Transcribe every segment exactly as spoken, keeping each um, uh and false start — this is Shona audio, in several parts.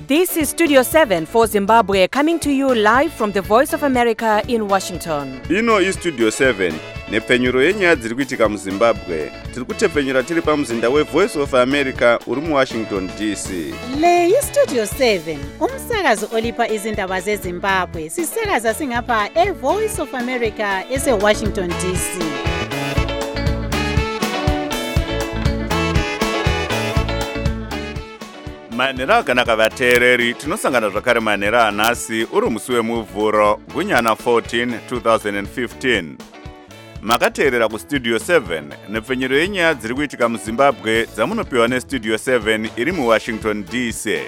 This is Studio seven for Zimbabwe, coming to you live from the Voice of America in Washington. Ino is Studio seven, nepfenyuro yenyaya dziri kuitika muZimbabwe. Tiri kutepfenyura tiri pamuzinda we Voice of America uri mu Washington D C. Le is Studio seven, umsakazo olipa izindaba zeZimbabwe. Sisakaza singapha e Voice of America ese Washington D C. Manhero akanaka vateereri, tinosangana zvakare manhero anhasi uri musi wemuvhuro gunyana fourteen twenty fifteen. Makateerera kuStudio seven, nepfenyuro yenyaya dziri kuitika muZimbabwe dzamunopiwa neStudio seven iri muWashington D C.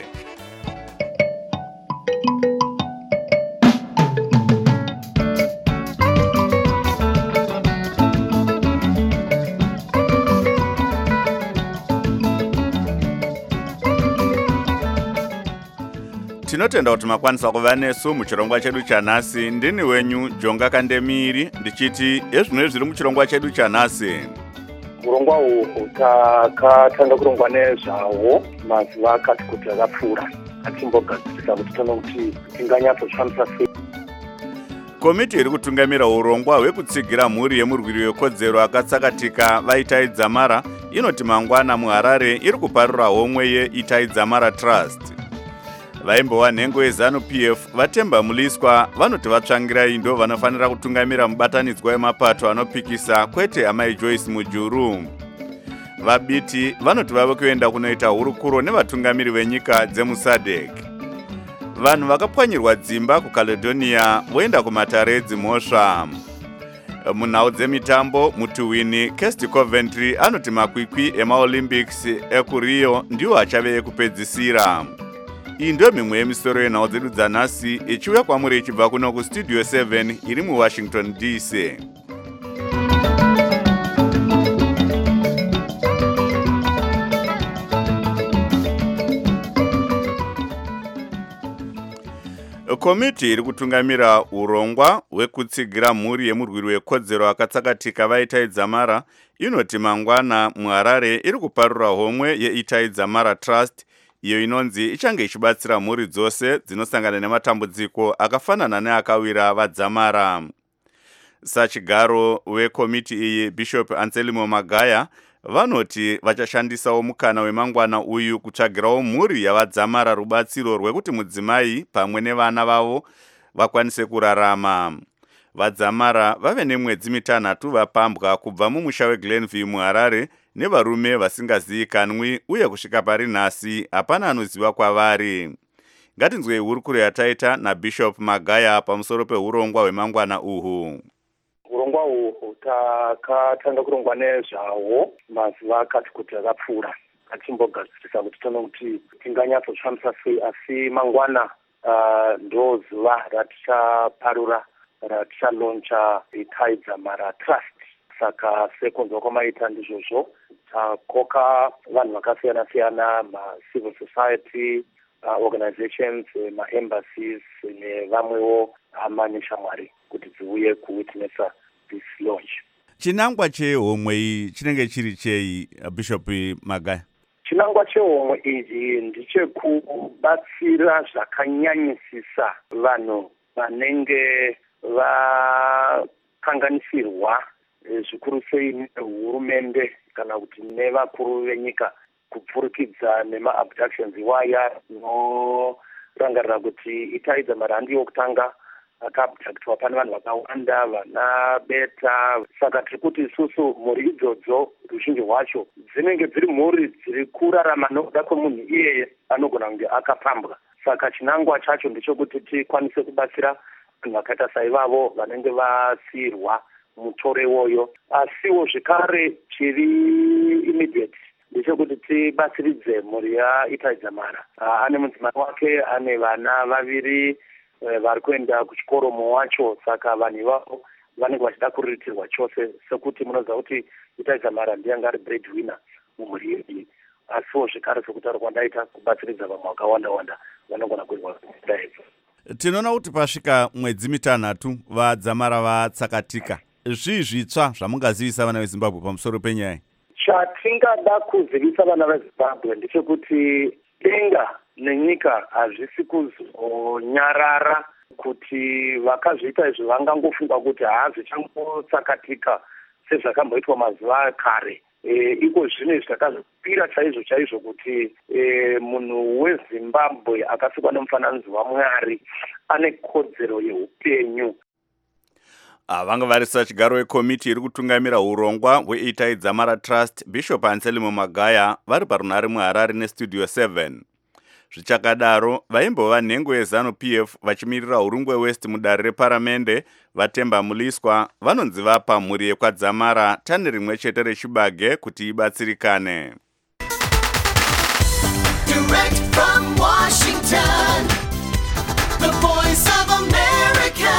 Tinotenda kuti makwanisa kuva nesu muchirongwa chedu chanhasi. Ndini wenyu Jonga Kandemiri ndichiti ezvino zviri muchirongwa chedu chanhasi. Urongwa uhu takatanga kurongwa nezvawo mazuva akati kuti akapfuura. Atimbogadzirisa kuti tino kuti tinganyatsoshamisa sei. Komiti iri kutungamira urongwa hwekutsigira mhuri yemurwiri wekodzero akatsakatika vaItai Dzamara inoti mangwana muHarare iri kuparura homwe yeItai Dzamara Trust. Vaimbowa nhengo yeZanu P F vatemba muliswa vanoti vatsvangirai ndo vanofanira kutungamira mubatanidzwa wemapato anopikisa kwete amai Joyce Mujuru. Vabiti vanoti vave kuenda kunoita hurukuro nevatungamiri venyika dzemuSADC. Vanhu vakapwanyirwa dzimba kuCaledonia voenda kumatare edzimhosva. Munhau dzemitambo mutuwini Kirsty Coventry anoti makwikwi emaOlympics ekuRio ndiwo achave ekupedzisira. Iyi ndiyo mimwe yemisoro yenhau dzedu dzanhasi ichiuya kwamuri ichibva kuno kuStudio seven iri muWashington D C. Komiti iri kutungamira urongwa hwekutsigira mhuri yemurwiri wekodzero akatsakatika vaItai Dzamara inoti mangwana muHarare iri kuparura homwe yeItai Dzamara Trust, iyo inonzi ichange ichibatsira mhuri dzose dzinosangana nematambudziko akafanana neakawira vaDzamara. Sachigaro wekomiti iyi Bishop Anselmo Magaya vanoti vachashandisawo mukana wemangwana uyu kutsvagirawo mhuri yavaDzamara rubatsiro rwekuti mudzimai pamwe nevana vavo vakwanise kurarama. VaDzamara vave nemwedzi mitanhatu vapambwa kubva mumusha weGlenview muHarare nevarume vasingazivikanwi uye kusvika pari nhasi hapana anoziva kwavari. Ngatinzwei hurukuro yataita naBishop Magaya pamusoro peurongwa hwemangwana uhu. Urongwa uhu takatanga kurongwa nezvawo mazuva akati kuti akapfuura. Atimbogadzirisa kuti tino kuti tinganyatsoshamisa sei, asi mangwana uh, ndo zuva ratichaparura ratichaloncha iTai Dzamara Trust. Saka sekunzwa kwamaita ndizvozvo takoka vanhu vakasiyana-siyana, ma-civil society uh, organizations, ma-embassies nevamwewo amaneshamwari kuti dziuye kuwitnessa this launch. Chinangwa chehomwe iyi chinenge chiri chei, Bishop Magaya? Chinangwa chehomwe iyi ndechekubatsira zvakanyanyisisa vanhu vanenge vakanganisirwa zvikuru sei nehurumende kana kuti nevakuru venyika kupfurikidza nema-abductions iwaya inorangarira kuti iTai Dzamara handi yokutanga akaabductwa pane vanhu vakawanda, vana beta. Saka tiri kuti isusu mhuri idzodzo ruzhinji rwacho dzinenge dziri mhuri dziri kurarama nokuda kwemunhu iyeye anogona kunge akapambwa. Saka chinangwa chacho ndechekuti tikwanise kubatsira vanhu vakaita saivavo vanenge vasiyirwa mutoro iwoyo. Asiwo zvekare chiri immediate ndechekuti tibatsiridze mhuri yaItai Dzamara. Ane mudzimai wake, ane vana vaviri vari kuenda kuchikoro mumwe wacho. Saka vanhu ivavo vanenge vachida kuriritirwa chose, sekuti munoziva kuti iTai Dzamara ndiyanga ari breadwinner mumhuri iyi. Asiwo zvekare sekutaura kwandaita kubatsiridza vamwe vakawanda-wanda vanogona kuirwa kudaidzo. Tinoona kuti pasvika mwedzi mitanhatu vaDzamara vatsakatika. Zvii zvitsva zvamungazivisa vana veZimbabwe pamusoro penyaya? Chatingada kuzivisa vana veZimbabwe ndechekuti denga nenyika hazvisi kuzonyarara kuti vakazviita izvi vangangofunga kuti hazvichangotsakatika sezvakamboitwa mazuva kare. E, iko zvino zvakazopira chaizvo chaizvo kuti e, munhu weZimbabwe akasikwa nemufananidzo waMwari ane kodzero yeupenyu. Vanga varisa chigaro wekomiti iri kutungamira urongwa hweItai Dzamara Trust, Bishop Anselmo Magaya, vari parunhare muHarare neStudio seven. Zvichakadaro, vaimbova nhengo yeZanu-P F vachimirira Urungwe West mudare reparamende, Vatemba Muliswa, vanonzi vapa mhuri yekwaDzamara tani rimwe chete rechibage kuti ibatsirikane. Direct from Washington, the voice of America,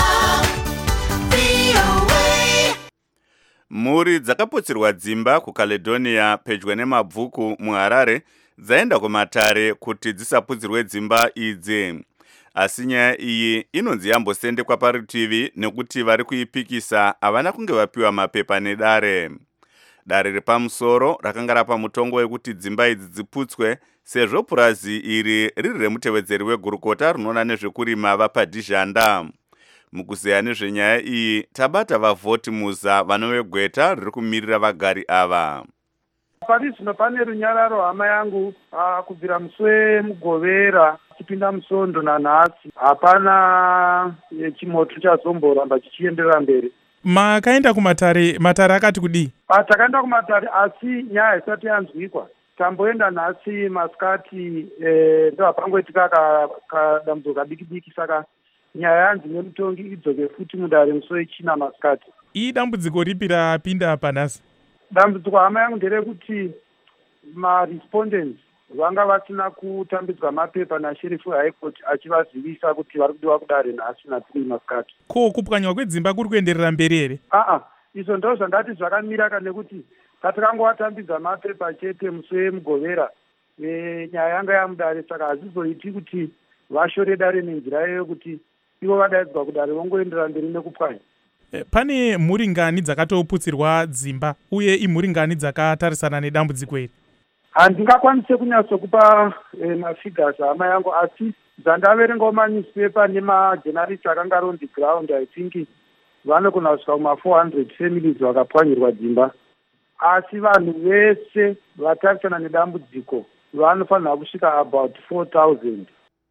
V O A. Mhuri dzakaputsirwa dzimba kuCaledonia pedyo neMabvuku muHarare dzaenda kumatare kuti dzisapudzirwe dzimba idzi. Asi nyaya iyi inonzi yambosendekwa parutivi nekuti vari kuipikisa havana kunge vapiwa mapepa nedare. Dare repamusoro rakanga rapa mutongo wekuti dzimba idzi dziputswe sezvo purazi iri riri remutevedzeri wegurukota rinoona nezvekurima vaPadizhanda. Mukuzeya nezvenyaya iyi tabata vaVhoti Muza vanovegweta riri kumirira vagari ava. Pari zvino pane runyararo hama yangu kubvira musi wemugovera chipinda musondo nanhasi hapana chimoto chazomboramba chichienderera mberi. Makaenda kumatare, matare akati kudii? Takaenda kumatare asi nyaya isati yanzwikwa. Tamboenda nhasi masikati eh, ndo hapangoitika kadambudzo kadiki diki, saka nyaya yanzi nemutongi idzoke futi mudare musi wechina masikati. Idambudziko ripi rapinda panhasi? Dambudziko hama yangu nderekuti marespondents vanga vasina kutambidzwa mapepa naSheriff High Court achivazivisa kuti vari kudiwa kudare nhasi natiri masikati. Ko kupwanywa kwedzimba kuri kuenderera mberi here? Aa, izvo ndo zvandati zvakamira kanekuti katikangovatambidza mapepa chete musi wemugovera e, nyaya yanga yamudare, saka hazvizoiti kuti vashore dare nenzira iyoyo kuti ivo vadaidzwa kudare vongoenderera mberi nekupwanya. Pane mhuri ngani dzakatoputsirwa dzimba uye imhuri ngani dzakatarisana nedambudziko iri? Handingakwanise kunyatsokupa eh, mafigures hama yangu, asi dzandaverengawo manewspaper nemajournalists akanga ari on the ground, I think vanogona kusvika kuma four hundred families vakapwanyirwa dzimba. Asi vanhu vese vatarisana nedambudziko vanofanira kusvika about four thousand.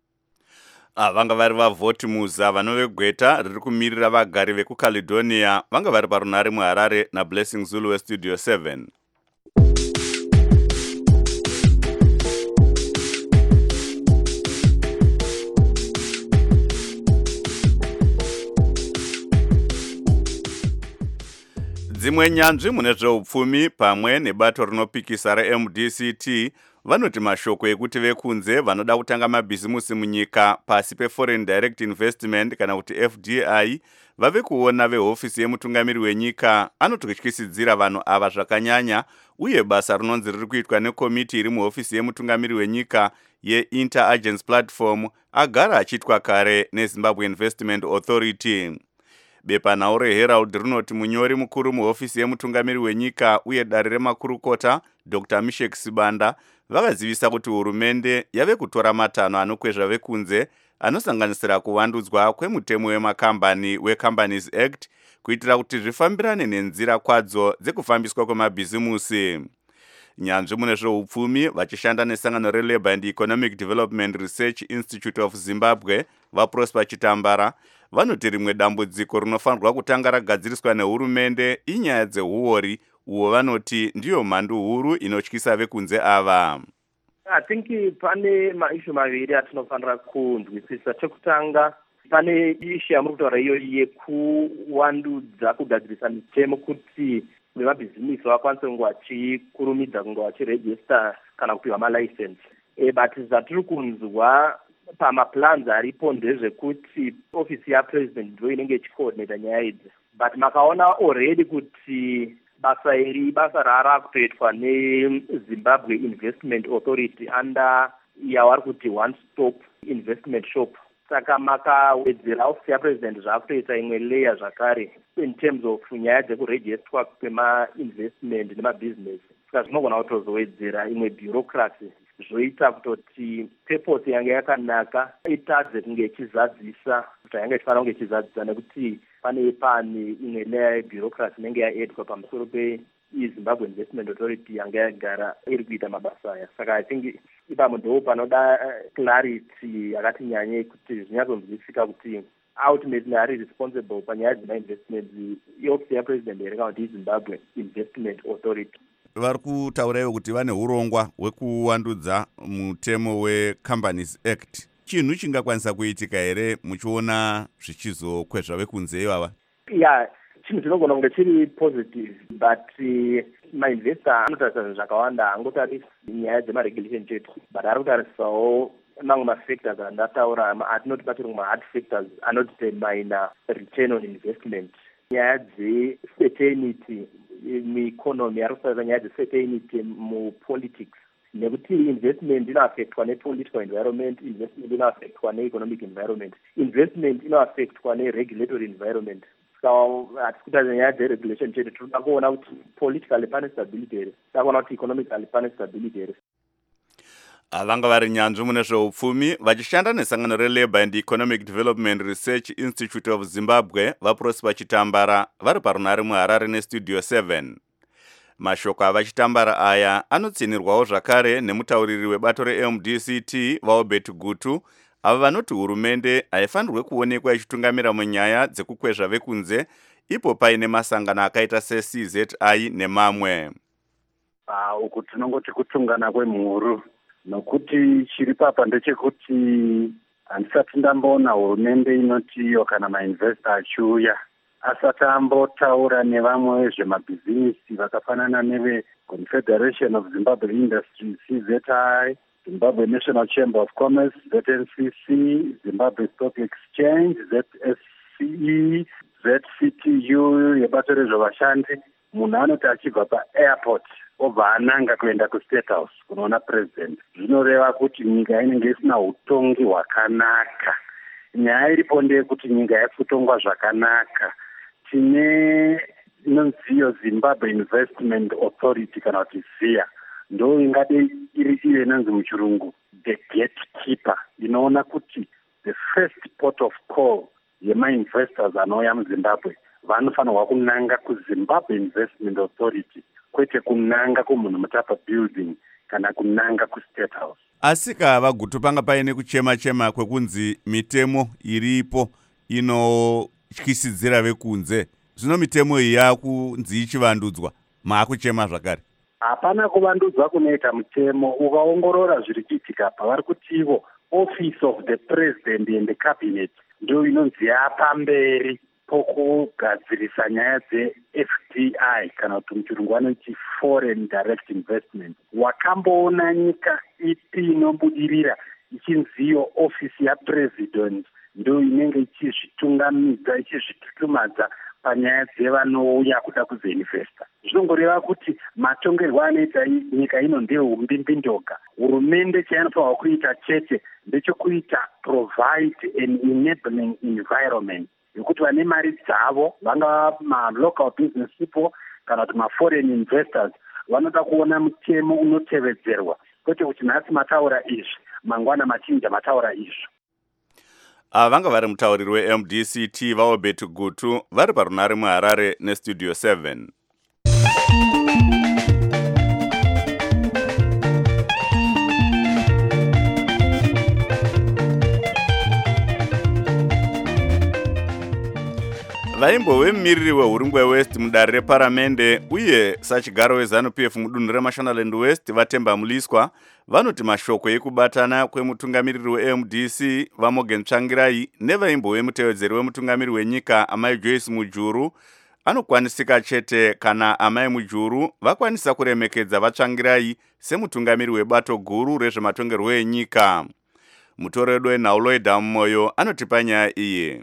Vanga vari vaVhoti Muza vanovegweta riri kumirira vagari vekuCaledonia, vanga vari parunhare muHarare naBlessing Zulu weStudio seven. Dzimwe nyanzvi mune zveupfumi pamwe nebato rinopikisa reM D C T vanoti mashoko ekuti vekunze vanoda kutanga mabhizimusi munyika pasi peForeign Direct Investment kana kuti F D I vave kuona vehofisi yemutungamiri wenyika anotyisidzira vanhu ava zvakanyanya, uye basa rinonzi riri kuitwa nekomiti iri muhofisi yemutungamiri wenyika yeInter-Agency Platform agara achiitwa kare neZimbabwe Investment Authority. Bepanhau reHerald rinoti munyori mukuru muhofisi yemutungamiri wenyika uye dare remakurukota Doctor Mishek Sibanda vakazivisa kuti hurumende yave kutora matanho anokwezva vekunze anosanganisira kuvandudzwa kwemutemo wemakambani weCompanies Act kuitira kuti zvifambirane nenzira kwadzo dzekufambiswa kwemabhizimusi. Nyanzvi mune zveupfumi vachishanda nesangano reLabour and Economic Development Research Institute of Zimbabwe vaProsper Chitambara vanoti rimwe dambudziko rinofanirwa kutanga ragadziriswa nehurumende inyaya dzehuori, uwo vanoti ndiyo mhandu huru inotyisa vekunze ava. I think pane maishu maviri atinofanira kunzwisisa. Chekutanga, pane ishu yamuri kutaura iyo yekuvandudza kugadzirisa mitemo kuti vemabhizinisi vakwanise kunge vachikurumidza kunge vachirejista kana kupiwa malicense. E, but zvatiri kunzwa pamaplans aripo ndezvekuti ofisi yapresident ndo inenge ichicoordinata nyaya idzi, but makaona already kuti basa iri basa rara kutoitwa neZimbabwe Investment Authority under yavari kuti one stop investment shop. Saka makawedzera ofisi yapresident zvakutoita imwe layer zvakare in terms of nyaya dzekurejistwa kwema-investment nemabusiness. Saka zvinogona kutozowedzera imwe bureaucracy zvoita kutoti purpose yange yakanaka itadze kunge ichizadzisa kuti yange ichifanira kunge ichizadzisa nekuti pane pane imwe layer yebureaucracy inenge yaedwa pamusoro peZimbabwe Investment Authority yange yagara iri kuita mabasa aya. Saka I think ipapo ndo panoda clarity yakati nyanyei kuti zvinyatsonzwisika kuti ultimately ari responsible panyaya dzemainvestments iofisi yapresident here kana kuti iZimbabwe Investment Authority. Vari kutaurawo kuti vane urongwa hwekuwandudza mutemo weCompanies Act. Chinhu chingakwanisa kuitika here muchiona zvichizokwezva vekunze ivava? Yeah, chinhu chinogona kunge chiri positive, but uh, mainvestor anotarisa zvinhu zvakawanda, haangotarisi nyaya dzemaregulation chete, but ari kutarisawo mamwe mafactors andataura atinoti patiri kumwe hard factors anodetermine return on investment. Nyaya dzecertainty mueconomy, ari kutarisa nyaya dzecertainty mupolitics, nekuti investment inoaffectwa nepolitical environment, investment inoaffectwa neeconomic environment, investment inoaffectwa neregulatory environment. So hatisi kutarisa nyaya dzeregulation chete, tinoda kuona kuti politically pane stability here, toda kuona kuti economically pane stability here. Vanga vari nyanzvi mune zveupfumi vachishanda nesangano reLabour and Economic Development Research Institute of Zimbabwe vaProsper Chitambara vari parunare muHarare neStudio seven. Mashoko avachitambara aya anotsinirwawo zvakare nemutauriri webato reM D C T vaObert Gutu, ava vanoti hurumende haifanirwe kuonekwa ichitungamira munyaya dzekukwezva vekunze ipo paine masangano akaita seC Z I nemamwe. Ah, uku tinongoti kutungana kwemhuru, nokuti chiri papa ndechekuti handisati ndamboona hurumende inoti iyo kana mainvestor achiuya asati ambotaura nevamwe vezvemabhizinisi vakafanana neveConfederation of Zimbabwe Industries C Z I, Zimbabwe National Chamber of Commerce Z N C C, Zimbabwe Stock Exchange Z S C E, Z C T U yebato rezvevashandi. Munhu anoti achibva paairport obva ananga kuenda kuState House kunoona president. Zvinoreva kuti nyika inenge isina utongi hwakanaka. Nyaya iripo ndeyekuti nyika yakutongwa zvakanaka. Tine inonziyo Zimbabwe Investment Authority kana kuti ZIA, ndo ingade iri iyo inonzi muchirungu the gatekeeper, inoona kuti the first port of call yemainvestors anouya muZimbabwe vanofanirwa kunanga kuZimbabwe Investment Authority, kwete kunanga kumunhu mutapa building kana kunanga kuState House. Asi kava Gutu panga paine kuchema chema kwekunzi mitemo iripo inotyisidzira vekunze, zvino mitemo iyi yakunzi ichivandudzwa, maakuchema zvakare? Hapana kuvandudzwa kunoita mutemo. Ukaongorora zviri kuitika apa, vari kuti ivo Office of the President and the Cabinet ndio inonzi yapamberi pokugadzirisa nyaya dzeF D I kana kuti muchirungu vanoti foreign direct investment. Wakamboona nyika ipi inobudirira ichinziyo ofisi yapresident ndio inenge ichizvitungamidza ichizvitutumadza panyaya dzevanouya kuda kuzoinvesta? Zvinongoreva kuti matongerwo anoita nyika ino ndehumbimbindoga. Hurumende chainofanirwa kuita chete ndechekuita provide an enabling environment yokuti vane mari dzavo, vangava ma-local business people kana kuti ma-foreign investors, vanoda kuona mutemo unotevedzerwa, kwete kuti nhasi mataura izvi mangwana machinja mataura izvi. Ava vanga vari mutauriri weM D C T vaObert Gutu vari parunare muHarare neStudio seven. Vaimbo vemumiriri weHurungwe West mudare reparamende uye sachigaro weZANU P F mudunhu reMashonaland West vaTemba Muliswa vanoti mashoko ekubatana kwemutungamiriri weM D C vaMorgan Tsvangirai nevaimbo vemutevedzeri wemutungamiriri wenyika Amai Joyce Mujuru anokwanisika chete kana Amai Mujuru vakwanisa kuremekedza vaTsvangirai semutungamiriri webato guru rezvematongerwo enyika. Mutoredo weNhauloida Moyo anotipa nyaya iyi.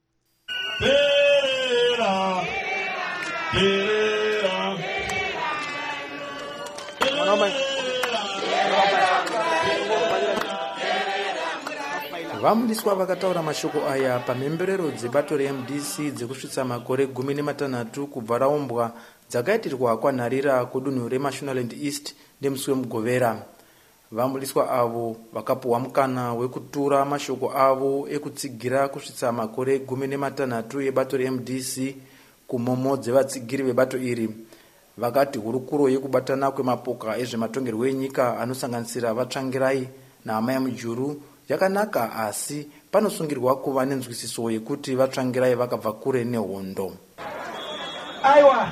Vamuliswa vakataura mashoko aya pamhemberero dzebato reM D C dzekusvitsa makore gumi nematanhatu kubva raumbwa dzakaitirwa kwanharira kudunhu reMashonaland East nemusi wemugovera. vamuliswa avo vakapuwa mukana wekutura mashoko avo ekutsigira kusvitsa makore gumi nematanhatu ebato re-M D C kumomo dzevatsigiri vebato iri vakati hurukuro yekubatana kwemapoka ezvematongerwo enyika anosanganisira vatsvangirai naamai mujuru yakanaka, asi panosungirwa kuva nenzwisiso yekuti vatsvangirai vakabva kure nehondo. Aiwa,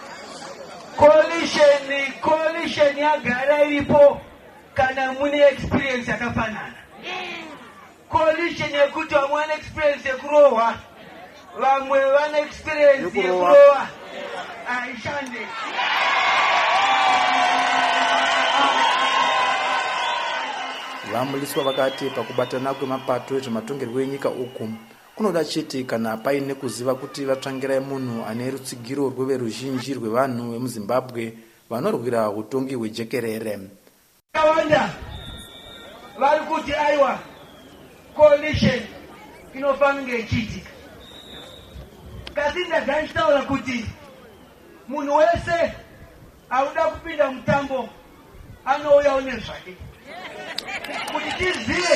coalition coalition yagara iripo kana mune experience yakafanana. Coalition yekuti vamwe vane experience yekurohwa, vamwe vane experience yekurohwa aishande. Vamuliswa vakati pakubatana kwemapato ezvematongerwo enyika uku kunoda chete kana paine kuziva kuti vatsvangirai munhu ane rutsigiro rweveruzhinji rwevanhu vemuzimbabwe vanorwira utongi hwejekerere. Kawanda vari kuti aiwa coalition inofanira ichiitika, kasi ndagara ndichitaura kuti munhu wese auda kupinda mutambo anouyawo nezvake kuti tizive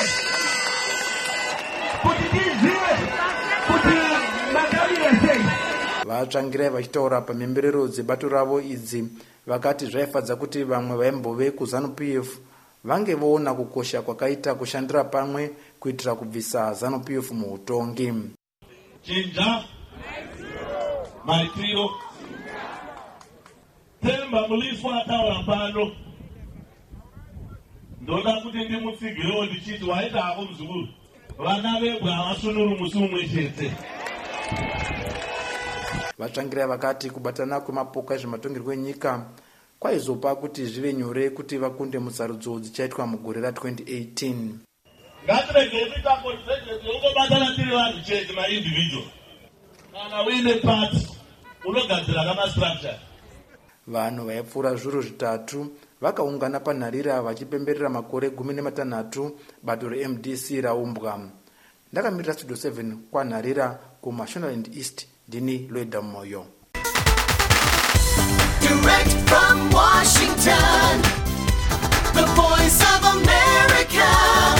kuti tizive kuti makamira sei. Vatsvangirai vachitaura pamhemberero dzebato ravo idzi vakati zvaifadza kuti vamwe vaimbove kuZANU-P F vange voona kukosha kwakaita kushandira pamwe kuitira kubvisa ZANU-P F muutongi. Chinja Maitiro Temba Muliswa ataura pano ndoda kuti ndimutsigiro ndichiti waita hako muzukuru vana vebwe havasunuru musi umwe chete. Vatsvangirai vakati kubatana kwemapoka ezvematongerwo enyika kwaizopa kuti zvive nyore kuti vakunde musarudzo dzichaitwa mugore ra-twenty eighteen. Ngatirege kuita consensus yokubatana tiri vanhu chete ma-individual. Kana uine party unogadzira kama-structure. Vanhu vaipfuura zviuru zvitatu vakaungana panharira vachipemberera makore gumi nematanhatu bato re-M D C raumbwa. Ndakamirira studio seven kwanharira kuMashonaland East, ndini Loida Moyo. Direct from Washington, the voice of America,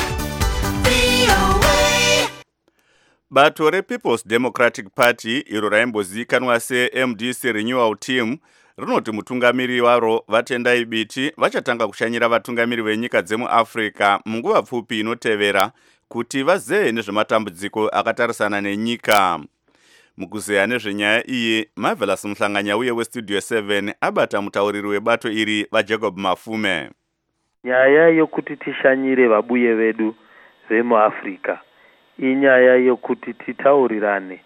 V O A. Bato re-People's Democratic Party iro raimbozivikanwa se-M D C Renewal Team rinoti mutungamiri waro Vatendai Biti vachatanga kushanyira vatungamiri venyika dzemuAfrica munguva pfupi inotevera kuti vazeye nezvematambudziko akatarisana nenyika. Mukuzeya nezvenyaya iyi, Marvelous Muhlanganya uye weStudio seven abata mutauriri webato iri vaJacob Mafume. Nyaya yokuti tishanyire vabuye vedu vemuAfrica inyaya yokuti titaurirane,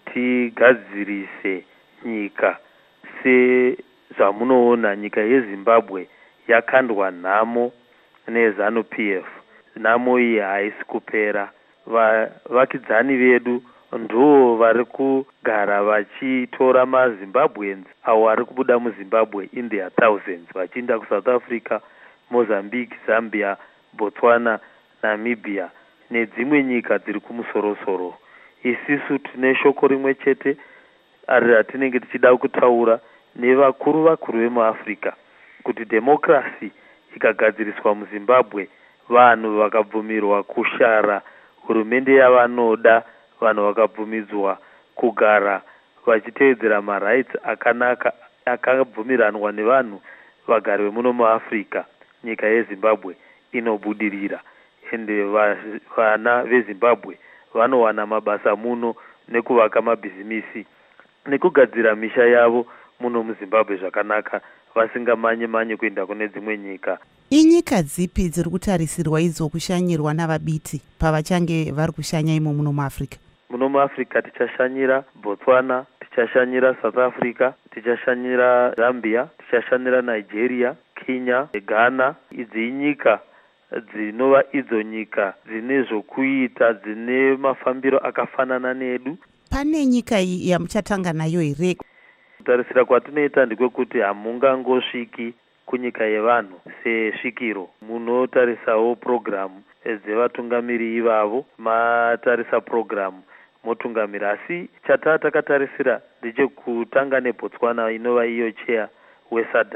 tigadzirise nyika. Se zvamunoona nyika yeZimbabwe yakandwa nhamo neZANU-P F. Nhamo iyi haisi kupera. Vakidzani vedu ndo vari kugara vachitora maZimbabweans avo vari kubuda muZimbabwe in their thousands vachienda kuSouth Africa, Mozambique, Zambia, Botswana, Namibia nedzimwe nyika dziri kumusorosoro. Isisu tine shoko rimwe chete ari ratinenge tichida kutaura nevakuru vakuru vemuAfrica kuti demokrasi ikagadziriswa muZimbabwe vanhu vakabvumirwa kushara hurumende yavanoda, vanhu vakabvumidzwa kugara vachiteedzera marights akanaka akabvumiranwa nevanhu vagari vemuno muAfrica. Nyika yeZimbabwe inobudirira ende vana veZimbabwe vanowana mabasa muno nekuvaka mabhizimisi nekugadzira misha yavo muno muZimbabwe zvakanaka vasingamanye manye kuenda kune dzimwe nyika. Inyika dzipi dziri kutarisirwa idzo kushanyirwa navabiti pavachange vari kushanya imo muno muAfrica? Muno muAfrica tichashanyira Botswana, tichashanyira South Africa, tichashanyira Zambia, tichashanyira Nigeria, Kenya, Ghana. Idzi inyika dzinova idzo nyika dzine zvokuita, dzine mafambiro akafanana nedu. Pane nyika yamuchatanga nayo here? Kutarisira kwatinoita ndekwekuti hamungangosviki kunyika yevanhu sesvikiro. Munotarisawo programu dzevatungamiri ivavo, matarisa programu motungamira. Asi chata takatarisira ndechekutanga neBotswana inova iyo chair weSADC.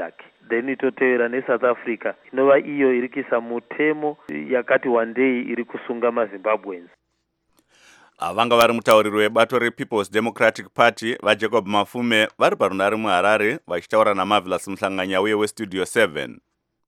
then itotevera neSouth Africa inova iyo iri kuisa mutemo yakati wandei iri kusunga maZimbabweans. Vanga vari mutauriri webato rePeople's Democratic Party vaJacob Mafume vari parunare muHarare vachitaura naMarvelous Muhlanganya uye weStudio seven.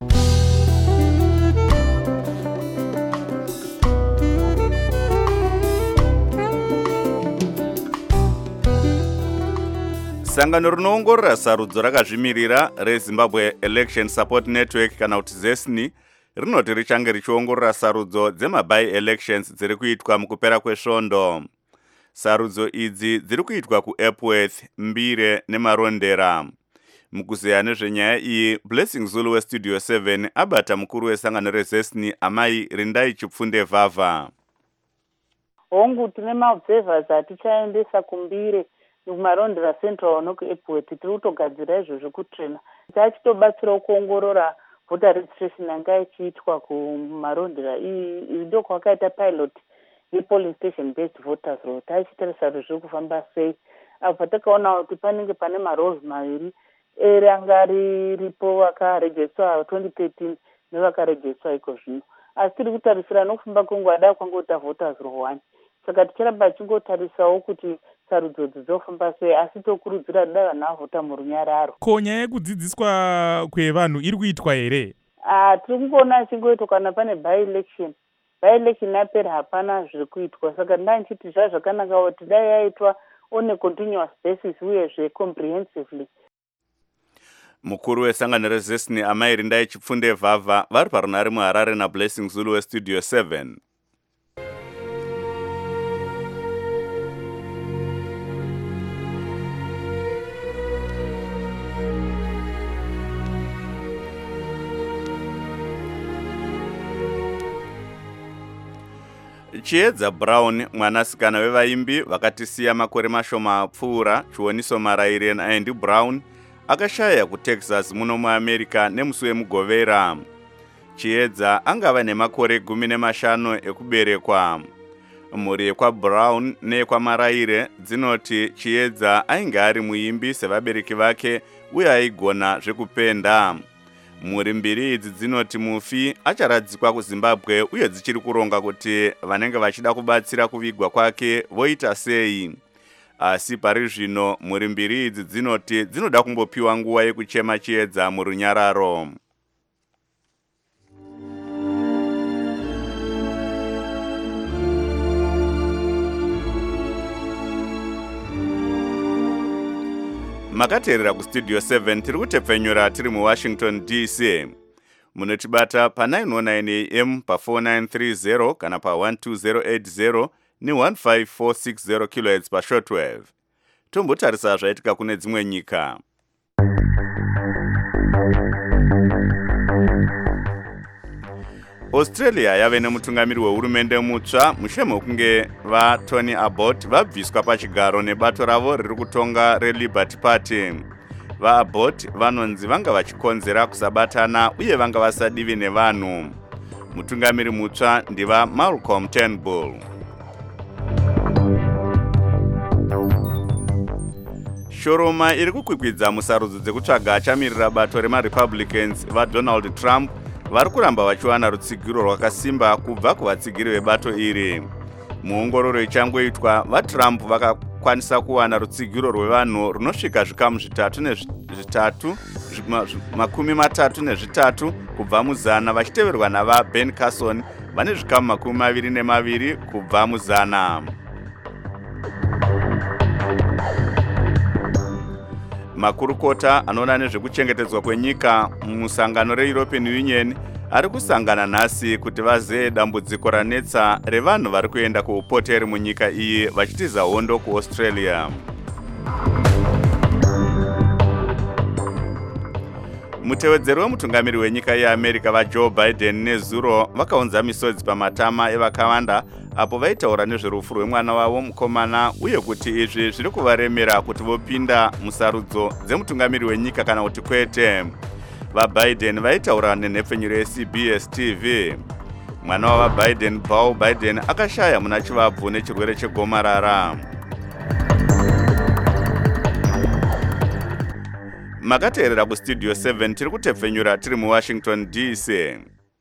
Sangano rinoongorora sarudzo rakazvimirira reZimbabwe Election Support Network kana kuti ZESNI rinoti richange richiongorora sarudzo dzemaby-elections dziri kuitwa mukupera kwesvondo. Sarudzo idzi dziri kuitwa kuEpworth, Mbire neMarondera. Mukuzeya nezvenyaya iyi, Blessing Zulu weStudio seven abata mukuru wesangano reZESNI Amai Rindai Chipfunde Vava. Hongu tine maobservers atichaendesa kuMbire kuMarondera Central nokuEpworth tiri kutogadzira izvozvo kutrena. Tachitobatsirawo kuongorora voter registration yanga ichiitwa kuMarondera. Iyi ndo kwakaita pilot yepolice station based voters roll. Tachitarisa kuti zviri kufamba sei. Apo takaona kuti panenge pane marolls maviri eranga riripo vakaregistrwa twenty thirteen nevakaregistrwa iko zvino. Asi tiri kutarisira nokufamba kwenguva dai kwangoita voters roll one. Saka tichiramba tichingotarisawo kuti sarudzo dzofamba sei, asi tokurudzira dai vanhu vavhota murunyararo. Ko nyaya yekudzidziswa kwevanhu iri kuitwa here? Ah, tiri kungoona ichingoitwa kana pane by-election. By-election yapera hapana zviri kuitwa. Saka ndai nchiti zvaa zvakanaka kuti dai yaitwa on a continuous basis uyezve comprehensively. Mukuru wesangano reZESNI Amai Rindai Chipfunde Vava vari parunare muHarare naBlessing Zulu weStudio seven. Chiedza Brown, mwanasikana wevaimbi vakatisiya makore mashoma apfuura, chioniso maraire naAndy Brown akashaya kuTexas muno muAmerica nemusi wemugovera. Chiedza angava nemakore gumi nemashanu ekuberekwa. Mhuri yekwaBrown neyekwamaraire dzinoti Chiedza ainge ari muimbi sevabereki vake uye aigona zvekupenda. Mhuri mbiri idzi dzinoti mufi acharadzikwa kuZimbabwe uye dzichiri kuronga kuti vanenge vachida kubatsira kuvigwa kwake voita sei. Asi pari zvino mhuri mbiri idzi dzinoti dzinoda kumbopiwa nguva yekuchema Chiedza murunyararo. Makateerera kuStudio seven tiri kutepfenyura tiri muWashington D C. Munotibata pa nine oh nine A M pa four nine three zero kana pa one two zero eight zero ni one five four six zero kilohertz pa shortwave. Tombotarisa zvaitika kune dzimwe nyika. Australia yave nemutungamiri wehurumende mutsva mushure mekunge vaTony Abbott vabviswa pachigaro nebato ravo riri kutonga reLiberty Party. VaAbbott vanonzi vanga vachikonzera kusabatana uye vanga vasadivi nevanhu. Mutungamiri mutsva ndiva Malcolm Turnbull. Shoroma iri kukwikwidza musarudzo dzekutsvaga achamirira bato remaRepublicans vaDonald Trump vari kuramba vachiwana rutsigiro rwakasimba kubva kuvatsigiri vebato iri. Muongororo ichangoitwa, vaTrump vakakwanisa kuwana rutsigiro rwevanhu runosvika zvikamu zvitatu nezvitatu makumi matatu nezvitatu kubva muzana, vachiteverwa navaBen Carson vane zvikamu makumi maviri nemaviri kubva muzana. Makurukota anoona nezvekuchengetedzwa kwenyika musangano reEuropean Union ari kusangana nhasi kuti vazeye dambudziko ranetsa revanhu vari kuenda kuupoteri munyika iyi vachitiza hondo kuAustralia. Mutevedzeri wemutungamiri wenyika yeAmerica vaJoe Biden nezuro vakaunza misodzi pamatama evakawanda apo vaitaura nezverufu rwemwana wavo mukomana uye kuti izvi zviri kuvaremera kuti vopinda musarudzo dzemutungamiri wenyika kana kuti kwete. VaBiden vaitaura nenhepfenyuro yeC B S T V. Mwana wavaBiden, Beau Biden, akashaya muna chivabvu nechirwere chegomarara. makateerera kustudio seven tiri kutepfenyura tiri muwashington D C.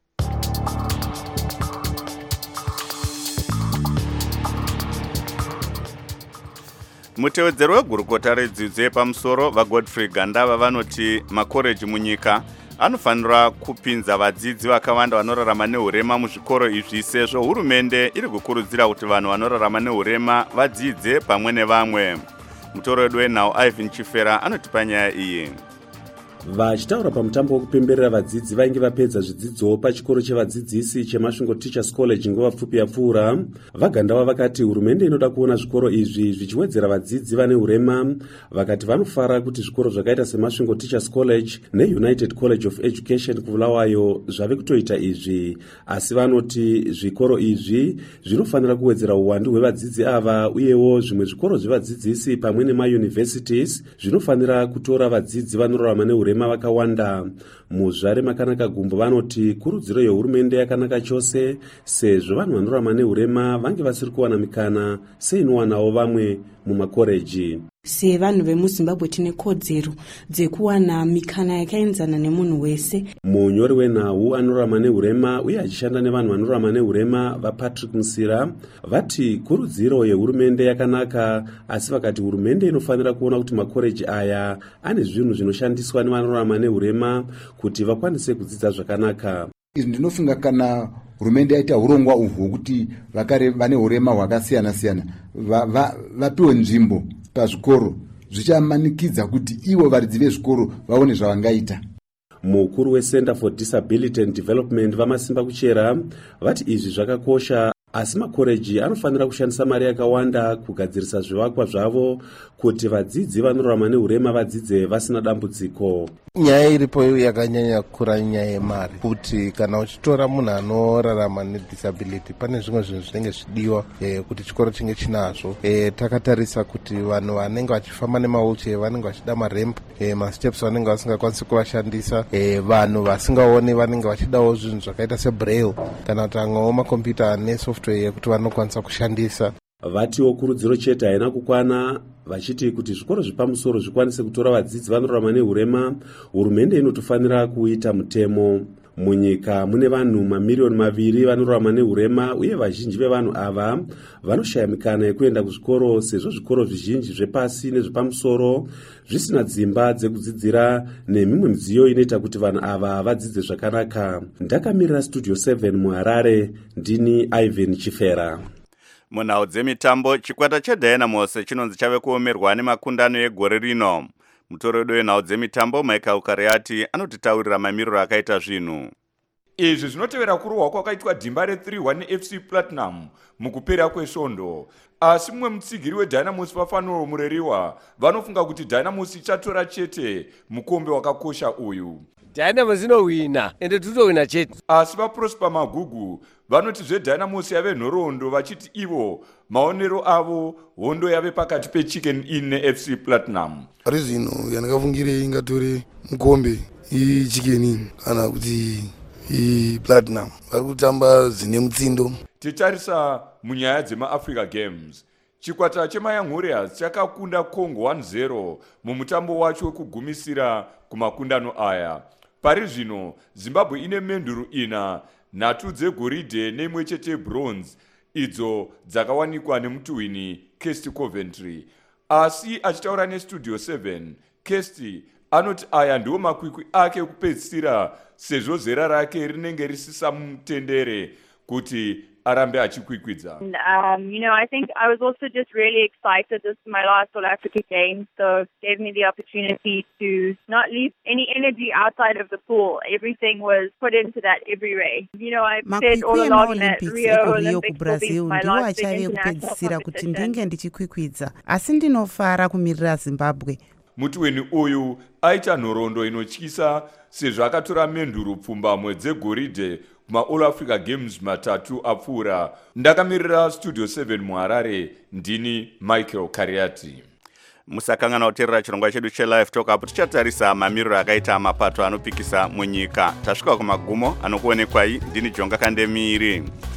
Mutevedzero wegurukota redzidzo yepamusoro vaGodfrey Gandava vanoti makoreji munyika anofanira kupinza vadzidzi vakawanda vanorarama neurema muzvikoro izvi sezvo hurumende iri kukurudzira kuti vanhu vanorarama neurema vadzidze pamwe nevamwe. Mutoro wedu wenhau Ivan Chifera anotipa nyaya iyi. Vachitaura pamutambo wokupemberera vadzidzi vainge vapedza zvidzidzo pachikoro chevadzidzisi cheMasvingo Teachers College nguva pfupi yapfuura, vaGandava vakati hurumende inoda kuona zvikoro izvi zvichiwedzera vadzidzi vane urema. Vakati vanofara kuti zvikoro zvakaita seMasvingo Teachers College neUnited College of Education kuVulawayo zvave kutoita izvi, asi vanoti zvikoro izvi zvinofanira kuwedzera uwandu hwevadzidzi ava, uyewo zvimwe zvikoro zvevadzidzisi pamwe nemauniversities zvinofanira kutora vadzidzi vanorarama neurema vakawanda. Muzvare Makanaka Gumbo vanoti kurudziro yehurumende yakanaka chose sezvo vanhu vanorarama neurema vange vasiri kuwana mikana seinowanawo vamwe mumakoreji. Sevanhu vemuZimbabwe tine kodzero dzekuwana mikana yakaenzana nemunhu wese. Munyori wenhau anorarama neurema uye achishanda nevanhu vanorarama neurema vaPatrick Musira vati kurudziro yehurumende yakanaka, asi vakati hurumende inofanira kuona kuti makoreji aya ane zvinhu zvinoshandiswa nevanorarama neurema kuti vakwanise kudzidza zvakanaka. Izvi ndinofunga kana hurumende yaita urongwa uhwu hwokuti vakare vane urema hwakasiyana siyana vapiwe nzvimbo pazvikoro zvichamanikidza kuti ivo varidzi vezvikoro vaone zvavangaita. Mukuru weCenter for Disability and Development vamasimba kuchera vati izvi zvakakosha, asi makoreji anofanira kushandisa mari yakawanda kugadzirisa zvivakwa zvavo kuti vadzidzi vanorarama neurema vadzidze vasina dambudziko. Nyaya iripo yakanyanya kukura nyaya yemari, kuti kana uchitora munhu anorarama nedisability pane zvimwe zvinhu zvinenge zvidiwa e, kuti chikoro chinge chinazvo. E, takatarisa kuti vanhu vanenge vachifamba nemawheelchair vanenge vachida maremp, e, masteps vanenge vasingakwanisi kuvashandisa, e, vanhu vasingaoni vanenge vachidawo zvinhu zvakaita sebraille kana kuti amwewo makombiyuta nesoftware yekuti vanokwanisa kushandisa. Vatiwo kurudziro chete haina kukwana, vachiti kuti zvikoro zvepamusoro zvikwanise kutora vadzidzi vanorarama neurema, hurumende inotofanira kuita mutemo. Munyika mune vanhu mamiliyoni maviri vanorarama neurema, uye vazhinji vevanhu ava vanoshaya mikana yekuenda kuzvikoro sezvo zvikoro zvizhinji zvepasi nezvepamusoro zvisina dzimba dzekudzidzira nemimwe midziyo inoita kuti vanhu ava vadzidze zvakanaka. Ndakamirira Studio seven muHarare, ndini Ivan Chifera. Munhau dzemitambo, chikwata cheDynamos chinonzi chave kuomerwa nemakundano egore rino. Mutoro wedu wenhau dzemitambo Michael Kariati anotitaurira mamiriro akaita zvinhu. Izvi zvinotevera kurwa kwakaitwa dhimba re three one F C Platinum mukupera kwesvondo. Asi mumwe mutsigiri weDynamos Vafanoro Mureriwa vanofunga kuti Dynamos ichatora chete mukombe wakakosha uyu. Dynamos inowina ende tutowina chete. Asi vaProsper Magugu vanoti zveDynamos yave nhoroondo vachiti ivo maonero avo hondo yave pakati peChicken Inn neF C Platinum. Rizino yandakafungire ingatore mukombe iChicken Inn kana kuti iPlatinum vari kutamba zvine mutsindo. Titarisa munyaya dzemaAfrica Games, chikwata cheMayang Warriors chakakunda Congo one zero mumutambo wacho wekugumisira kumakundano aya. Pari zvino Zimbabwe ine menduru ina, nhatu dzegoridhe neimwe chete bronze, idzo dzakawanikwa nemutuhwini Kesti Coventry. Asi achitaura neStudio seven, Kesti anoti aya ndiwo makwikwi ake kupedzisira sezvo zera rake rinenge risisa mutendere kuti arambe achikwikwidza. Um, you know, I think I was also just really excited. This is my last All Africa Games, so it gave me the opportunity to not leave any energy outside of the pool. Everything was put into that every way. You know, I've said all along that Rio Olympics will be my last big international kuti ndinge ndichikwikwidza, asi ndinofara kumirira Zimbabwe. Mutuhwini uyu aita nhoroondo inotyisa sezvo akatora menduru pfumbamwe dzegoridhe kuma-All Africa Games matatu apfuura. Ndakamirira Studio seven muHarare, ndini Michael Kariati. Musakangana kuteerera chirongwa chedu cheLive Talk apo tichatarisa mamiriro akaita mapato anopikisa munyika. Tasvika kumagumo anokuonekwai, ndini Jonga Kandemiri.